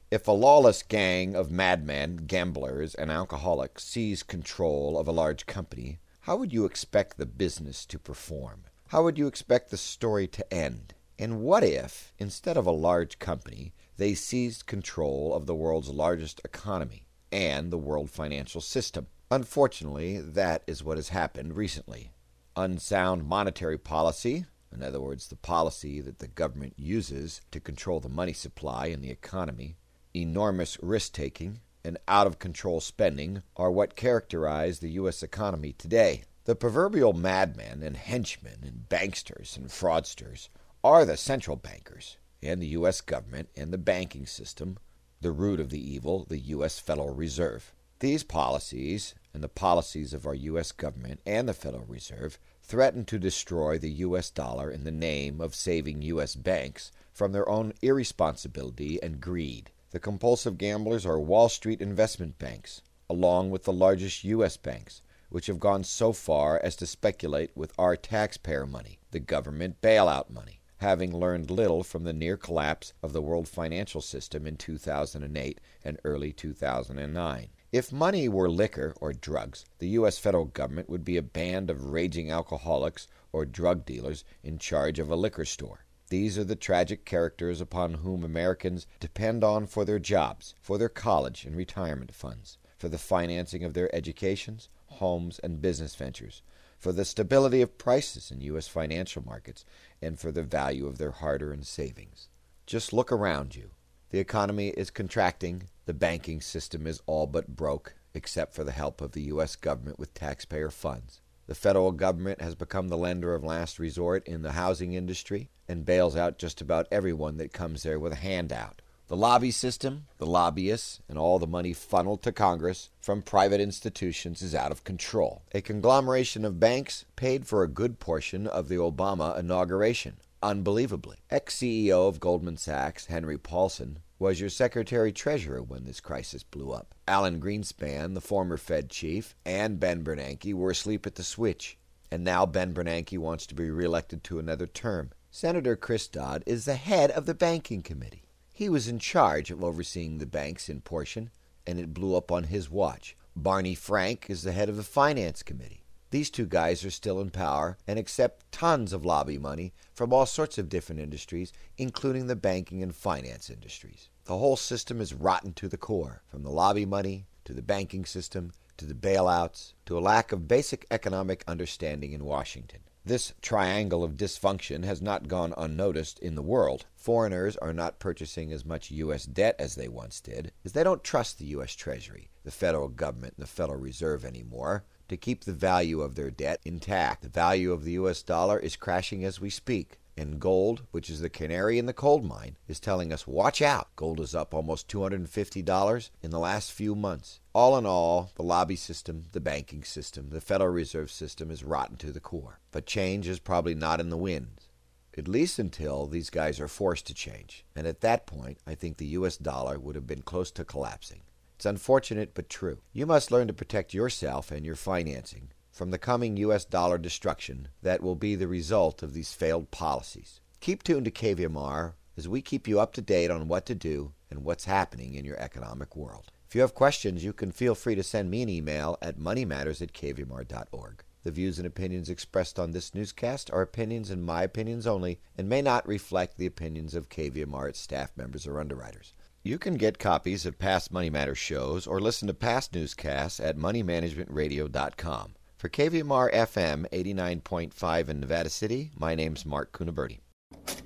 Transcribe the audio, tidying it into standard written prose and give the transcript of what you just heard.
If a lawless gang of madmen, gamblers, and alcoholics seize control of a large company, how would you expect the business to perform? How would you expect the story to end? And what if, instead of a large company, they seized control of the world's largest economy and the world financial system? Unfortunately, that is what has happened recently. Unsound monetary policy, in other words, the policy that the government uses to control the money supply in the economy, enormous risk-taking, and out-of-control spending are what characterize the U.S. economy today. The proverbial madmen and henchmen and banksters and fraudsters are the central bankers and the U.S. government and the banking system, the root of the evil, the U.S. Federal Reserve. These policies and the policies of our U.S. government and the Federal Reserve threaten to destroy the U.S. dollar in the name of saving U.S. banks from their own irresponsibility and greed. The compulsive gamblers are Wall Street investment banks, along with the largest U.S. banks, which have gone so far as to speculate with our taxpayer money, the government bailout money, having learned little from the near collapse of the world financial system in 2008 and early 2009. If money were liquor or drugs, the U.S. federal government would be a band of raging alcoholics or drug dealers in charge of a liquor store. These are the tragic characters upon whom Americans depend on for their jobs, for their college and retirement funds, for the financing of their educations, homes, and business ventures, for the stability of prices in U.S. financial markets, and for the value of their hard-earned savings. Just look around you. The economy is contracting. The banking system is all but broke, except for the help of the U.S. government with taxpayer funds. The federal government has become the lender of last resort in the housing industry and bails out just about everyone that comes there with a handout. The lobby system, the lobbyists, and all the money funneled to Congress from private institutions is out of control. A conglomeration of banks paid for a good portion of the Obama inauguration. Unbelievably. Ex-CEO of Goldman Sachs, Henry Paulson, was your secretary-treasurer when this crisis blew up. Alan Greenspan, the former Fed chief, and Ben Bernanke were asleep at the switch. And now Ben Bernanke wants to be reelected to another term. Senator Chris Dodd is the head of the Banking Committee. He was in charge of overseeing the banks in portion, and it blew up on his watch. Barney Frank is the head of the Finance Committee. These two guys are still in power and accept tons of lobby money from all sorts of different industries, including the banking and finance industries. The whole system is rotten to the core, from the lobby money to the banking system to the bailouts to a lack of basic economic understanding in Washington. This triangle of dysfunction has not gone unnoticed in the world. Foreigners are not purchasing as much U.S. debt as they once did, as they don't trust the U.S. Treasury, the federal government, and the Federal Reserve anymore to keep the value of their debt intact. The value of the U.S. dollar is crashing as we speak. And gold, which is the canary in the coal mine, is telling us, watch out. Gold is up almost $250 in the last few months. All in all, the lobby system, the banking system, the Federal Reserve System is rotten to the core. But change is probably not in the winds, at least until these guys are forced to change. And at that point, I think the U.S. dollar would have been close to collapsing. It's unfortunate but true. You must learn to protect yourself and your financing from the coming U.S. dollar destruction that will be the result of these failed policies. Keep tuned to KVMR as we keep you up to date on what to do and what's happening in your economic world. If you have questions, you can feel free to send me an email at moneymatters@kvmr.org. The views and opinions expressed on this newscast are opinions and my opinions only and may not reflect the opinions of KVMR, its staff members, or underwriters. You can get copies of past Money Matters shows or listen to past newscasts at moneymanagementradio.com. For KVMR FM 89.5 in Nevada City, my name's Mark Cunaberti.